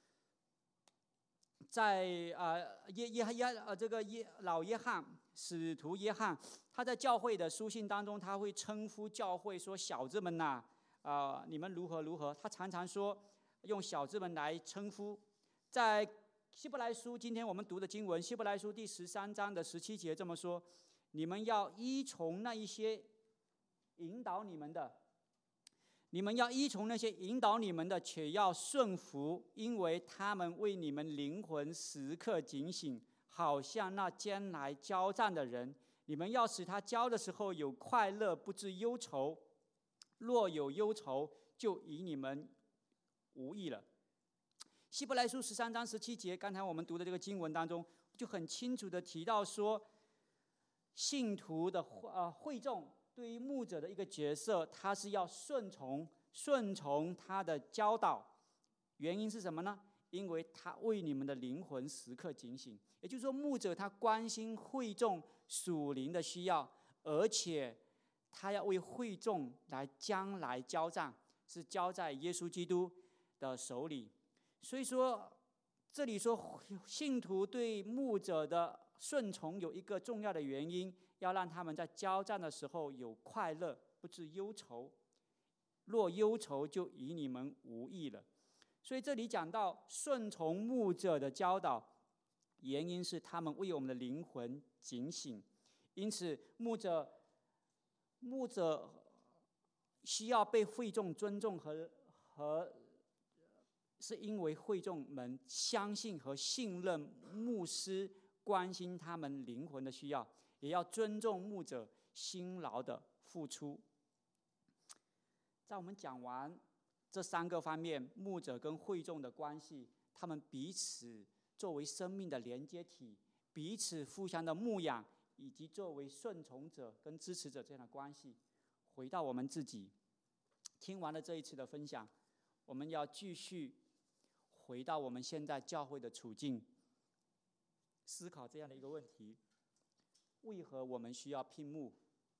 在呃约约约呃这个约老约翰使徒约翰，他在教会的书信当中，他会称呼教会说：“小子们呐、啊，啊、呃、你们如何如何。”他常常说用小子们来称呼。在希伯来书，今天我们读的经文，希伯来书第十三章的十七节这么说：“你们要依从那一些引导你们的。”你们要依从那些引导你们的，且要顺服，因为他们为你们灵魂时刻警醒，好像那将来交战的人。你们要使他交的时候有快乐，不致忧愁；若有忧愁，就与你们无益了。希伯来书十三章十七节，刚才我们读的这个经文当中，就很清楚的提到说，信徒的呃会众对于牧者的一个角色，他是要顺从顺从他的教导。原因是什么呢？因为他为你们的灵魂时刻警醒。也就是说，牧者他关心会众属灵的需要，而且他要为会众来将来交账，是交在耶稣基督的手里。所以说，这里说信徒对牧者的顺从有一个重要的原因，要让他们在交战的时候有快乐，不致忧愁。若忧愁，就与你们无益了。所以这里讲到顺从牧者的教导，原因是他们为我们的灵魂警醒。因此牧者牧者需要被会众尊重和和是因为会众们相信和信任牧师，关心他们灵魂的需要，也要尊重牧者辛劳的付出。在我们讲完这三个方面，牧者跟会众的关系，他们彼此作为生命的连接体， 彼此互相的牧养，以及作为顺从者跟支持者这样的关系。回到我们自己，听完了这一次的分享，我们要继续回到我们现在教会的处境，思考这样的一个问题：为何我们需要聘牧？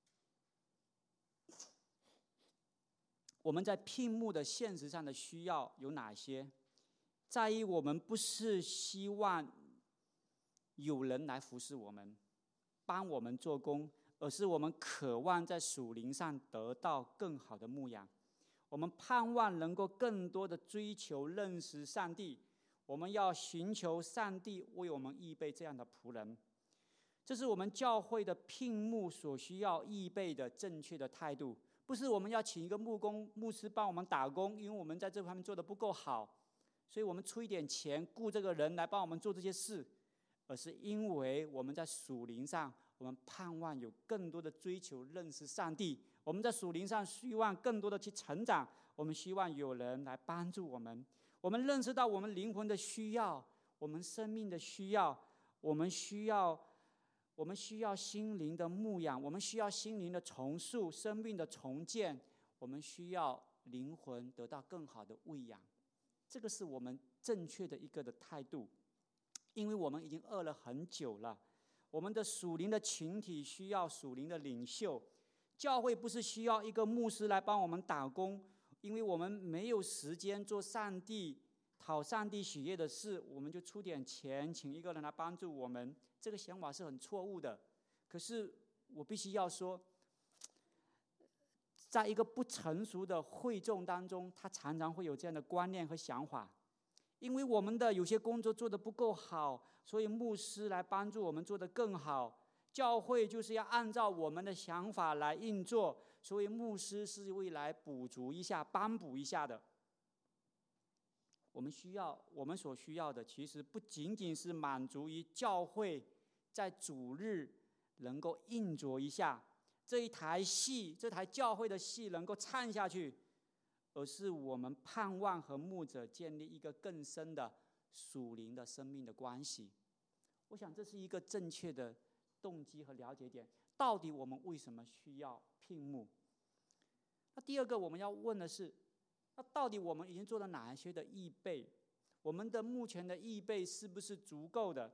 我们在聘牧的现实上的需要有哪些？在于我们不是希望有人来服侍我们，帮我们做工，而是我们渴望在属灵上得到更好的牧养。我们盼望能够更多的追求认识上帝，我们要寻求上帝为我们预备这样的仆人。这是我们教会的聘牧所需要预备的正确的态度。不是我们要请一个牧工牧师帮我们打工，因为我们在这方面做得不够好，所以我们出一点钱雇这个人来帮我们做这些事，而是因为我们在属灵上，我们盼望有更多的追求认识上帝，我们在属灵上希望更多的去成长，我们希望有人来帮助我们，我们认识到我们灵魂的需要，我们生命的需要，我们需要我们需要心灵的牧养，我们需要心灵的重塑，生命的重建，我们需要灵魂得到更好的喂养。这个是我们正确的一个的态度，因为我们已经饿了很久了。我们的属灵的群体需要属灵的领袖，教会不是需要一个牧师来帮我们打工，因为我们没有时间做上帝讨上帝喜悦的事，我们就出点钱请一个人来帮助我们。这个想法是很错误的。可是我必须要说，在一个不成熟的会众当中，他常常会有这样的观念和想法，因为我们的有些工作做得不够好，所以牧师来帮助我们做得更好。教会就是要按照我们的想法来运作，所以牧师是为来补足一下、帮补一下的。我们需要，我们所需要的，其实不仅仅是满足于教会在主日能够运作一下，这一台戏，这台教会的戏能够唱下去，而是我们盼望和牧者建立一个更深的属灵的生命的关系。我想这是一个正确的动机和了解点。到底我们为什么需要聘牧？那第二个我们要问的是，那到底我们已经做了哪些的预备？我们的目前的预备是不是足够的？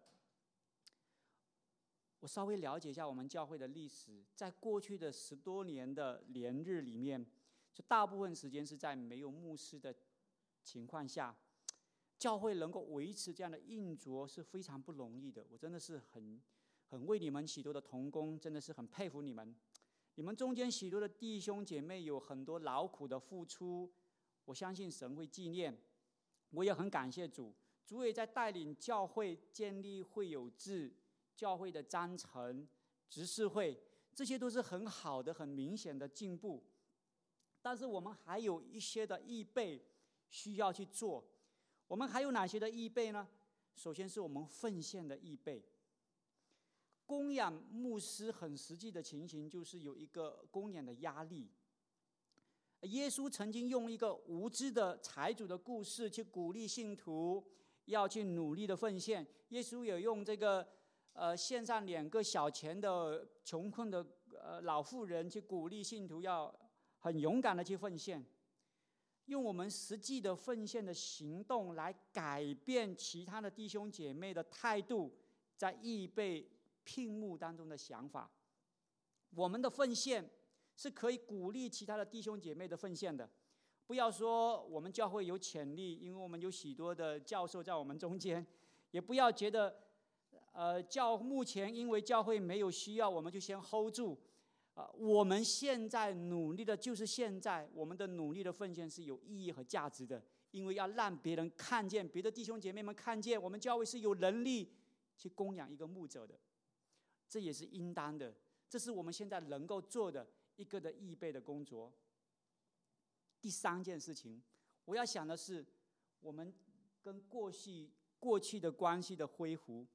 我稍微了解一下我们教会的历史，在过去的十多年的年日里面，就大部分时间是在没有牧师的情况下，教会能够维持这样的运作是非常不容易的。我真的是很很为你们许多的同工，真的是很佩服你们。你们中间许多的弟兄姐妹有很多劳苦的付出，我相信神会纪念。我也很感谢主，主也在带领教会建立会友制、教会的章程、执事会，这些都是很好的、很明显的进步。但是我们还有一些的预备需要去做。我们还有哪些的预备呢？首先是我们奉献的预备。供养牧师很实际的情形就是有一个供养的压力。耶稣曾经用一个无知的财主的故事去鼓励信徒要去努力的奉献。耶稣也用这个呃献上两个小钱的穷困的呃老妇人去鼓励信徒要很勇敢的去奉献。用我们实际的奉献的行动来改变其他的弟兄姐妹的态度，在预备聘牧当中的想法。我们的奉献是可以鼓励其他的弟兄姐妹的奉献的。不要说我们教会有潜力，因为我们有许多的教授在我们中间，也不要觉得呃教目前因为教会没有需要，我们就先 hold 住。呃、我们现在努力的就是现在，我们的努力的奉献是有意义和价值的，因为要让别人看见，别的弟兄姐妹们看见我们教会是有能力去供养一个牧者的，这也是应当的，这是我们现在能够做的一个的预备的工作。第三件事情，我要想的是我们跟过去过去的关系的恢复。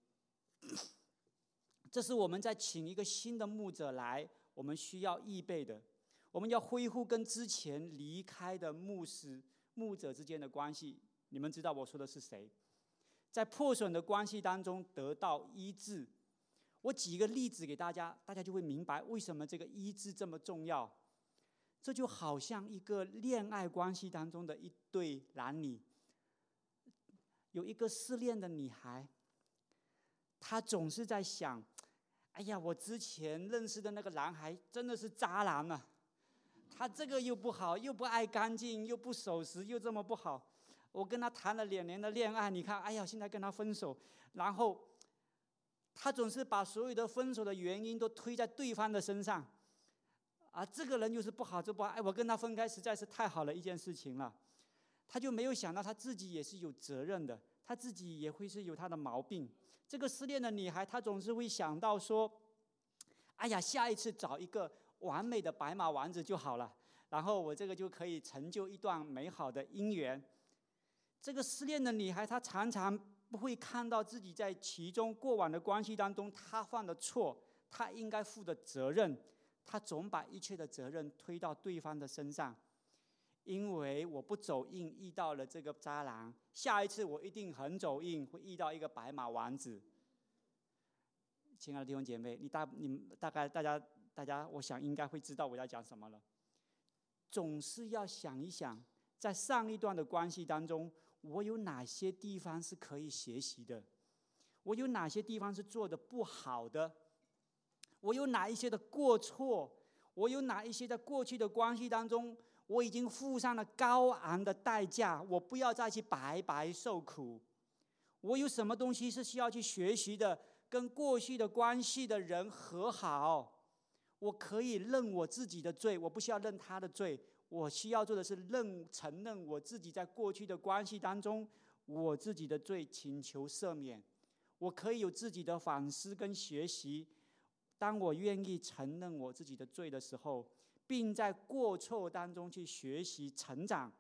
这是我们在请一个新的牧者来，我们需要预备的。我们要恢复跟之前离开的牧师牧者之间的关系。你们知道我说的是谁？ 在破损的关系当中得到医治。我举一个例子给大家，大家就会明白为什么这个医治这么重要。这就好像一个恋爱关系当中的一对男女，有一个失恋的女孩，她总是在想，哎呀，我之前认识的那个男孩真的是渣男啊，他这个又不好，又不爱干净，又不守时，又这么不好。我跟他谈了两年的恋爱，你看，哎呀，现在跟他分手，然后他总是把所有的分手的原因都推在对方的身上，啊，这个人就是不好，这不好，哎，我跟他分开实在是太好了一件事情了。他就没有想到他自己也是有责任的，他自己也会是有他的毛病。这个失恋的女孩，她总是会想到说，哎呀，下一次找一个完美的白马王子就好了，然后我这个就可以成就一段美好的姻缘。这个失恋的女孩，她常常不会看到自己在其中过往的关系当中，她犯的错，她应该负的责任，她总把一切的责任推到对方的身上。因为我不走运遇到了这个渣男，下一次我一定很走运，会遇到一个白马王子。亲爱的弟兄姐妹，你大你大概大家大家，我想应该会知道我要讲什么了。总是要想一想，在上一段的关系当中，我有哪些地方是可以学习的？我有哪些地方是做得不好的？我有哪一些的过错？我有哪一些在过去的关系当中，我已经付上了高昂的代价，我不要再去白白受苦。我有什么东西是需要去学习的？跟过去的关系的人和好，我可以认我自己的罪，我不需要认他的罪。我需要做的是认承认我自己在过去的关系当中，我自己的罪，请求赦免。我可以有自己的反思跟学习。当我愿意承认我自己的罪的时候，并在过错当中去学习成长，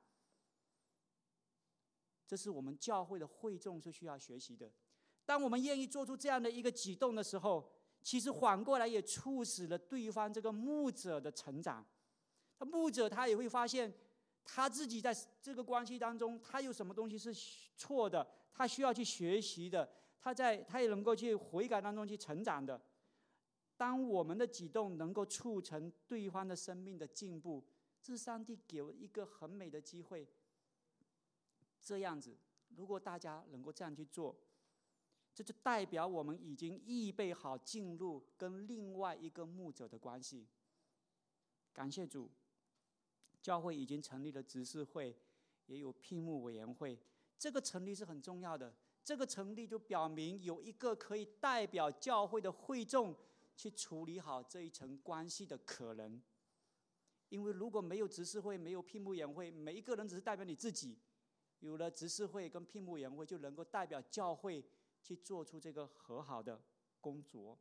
这是我们教会的会众是需要学习的。当我们愿意做出这样的一个举动的时候，其实反过来也促使了对方这个牧者的成长。牧者他也会发现他自己在这个关系当中，他有什么东西是错的，他需要去学习的，他在他也能够去悔改当中去成长的。当我们的举动能够促成对方的生命的进步，这是上帝给我一个很美的机会。这样子，如果大家能够这样去做，这就代表我们已经预备好进入跟另外一个牧者的关系。感谢主，教会已经成立了执事会，也有聘牧委员会。这个成立是很重要的，这个成立就表明有一个可以代表教会的会众去处理好这一层关系的可能。因为如果没有执事会，没有聘牧委员会，每一个人只是代表你自己，有了执事会跟聘牧委员会，就能够代表教会去做出这个和好的工作。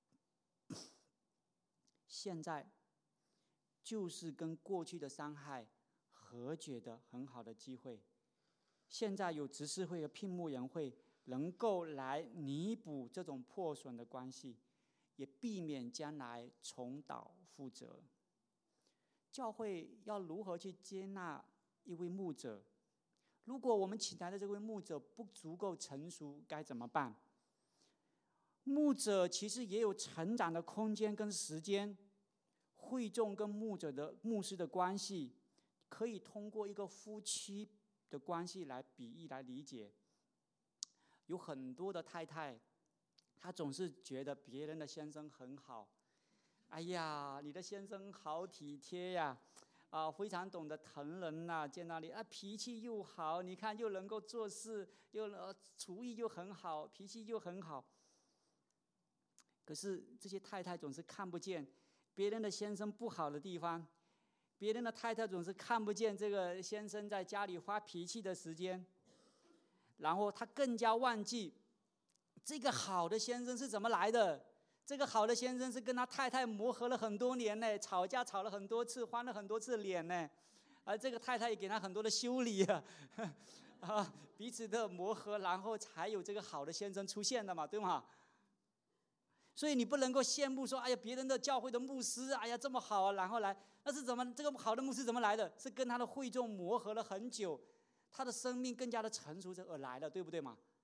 现在就是跟过去的伤害和解的很好的机会。现在有执事会和聘牧委员会能够来弥补这种破损的关系，也避免将来重蹈覆辙。教会要如何去接纳一位牧者？如果我们请来的这位牧者不足够成熟，该怎么办？牧者其实也有成长的空间跟时间。会众跟牧者的牧师的关系，可以通过一个夫妻的关系来比喻来理解。有很多的太太，她总是觉得别人的先生很好，哎呀，你的先生好体贴呀，啊，非常懂得疼人呐，见到你啊，脾气又好，你看又能够做事，又呃厨艺又很好，脾气又很好。可是这些太太总是看不见别人的先生不好的地方，别人的太太总是看不见这个先生在家里发脾气的时间，然后他更加忘记这个好的先生是怎么来的。这个好的先生是跟他太太磨合了很多年呢，吵架吵了很多次，翻了很多次脸呢，而这个太太也给他很多的修理啊，啊，彼此的磨合，然后才有这个好的先生出现的嘛，对吗？所以你不能够羡慕说，哎呀，别人的教会的牧师，哎呀这么好啊，然后来，那是怎么这个好的牧师怎么来的？是跟他的会众磨合了很久，他的生命更加的成熟而来的，对不对嘛？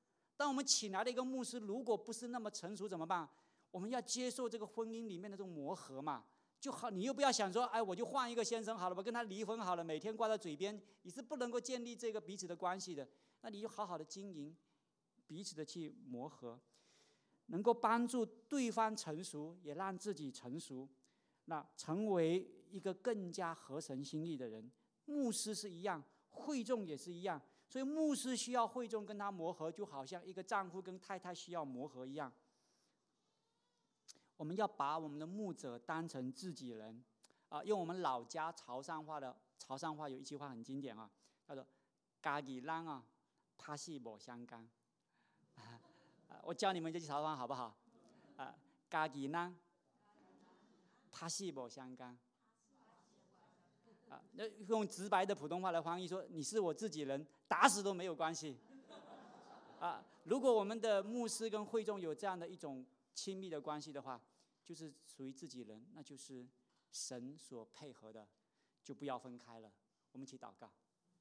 当我们请来的一个牧师，如果不是那么成熟怎么办？我们要接受这个婚姻里面的这种磨合嘛。就好，你又不要想说，哎，我就换一个先生好了，我跟他离婚好了，每天挂在嘴边，你是不能够建立这个彼此的关系的。那你就好好的经营，彼此的去磨合，能够帮助对方成熟，也让自己成熟，那成为一个更加合神心意的人。牧师是一样，会众也是一样，所以牧师需要会众跟他磨合，就好像一个丈夫跟太太需要磨合一样。我们要把我们的牧者当成自己人，啊，用我们老家潮汕话的潮汕话有一句话很经典啊，叫做“家己人啊，拍死无相干”。我教你们这句潮汕话好不好？啊，家己人，拍死无相干。啊，那用直白的普通话来翻译说，你是我自己人，打死都没有关系。啊，如果我们的牧师跟会众有这样的一种亲密的关系的话，就是属于自己人，那就是神所配合的，就不要分开了。我们一起祷告。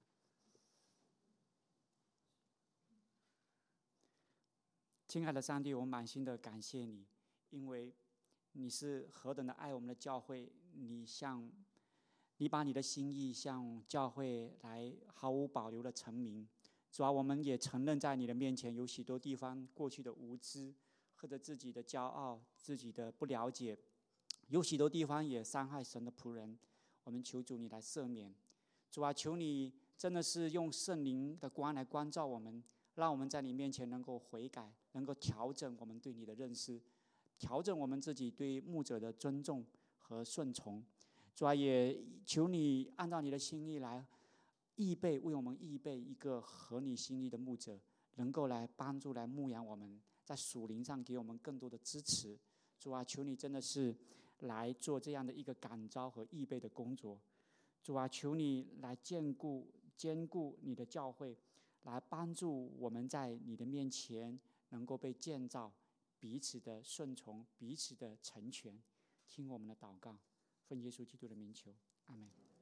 亲爱的上帝，我满心的感谢你，因为你是何等的爱我们的教会，你向你把你的心意向教会来毫无保留的陈明。主啊，我们也承认在你的面前有许多地方过去的无知，或者自己的骄傲，自己的不了解，有许多地方也伤害神的仆人。我们求主你来赦免。主啊，求你真的是用圣灵的光来光照我们，让我们在你面前能够悔改，能够调整我们对你的认识，调整我们自己对牧者的尊重和顺从。主啊，也求你按照你的心意来预备，为我们预备一个合你心意的牧者，能够来帮助来牧养我们，在属灵上给我们更多的支持。主啊，求你真的是来做这样的一个感召和预备的工作。主啊，求你来兼顾兼顾你的教会，来帮助我们在你的面前能够被建造，彼此的顺从，彼此的成全。听我们的祷告，奉耶稣基督的名求，阿们。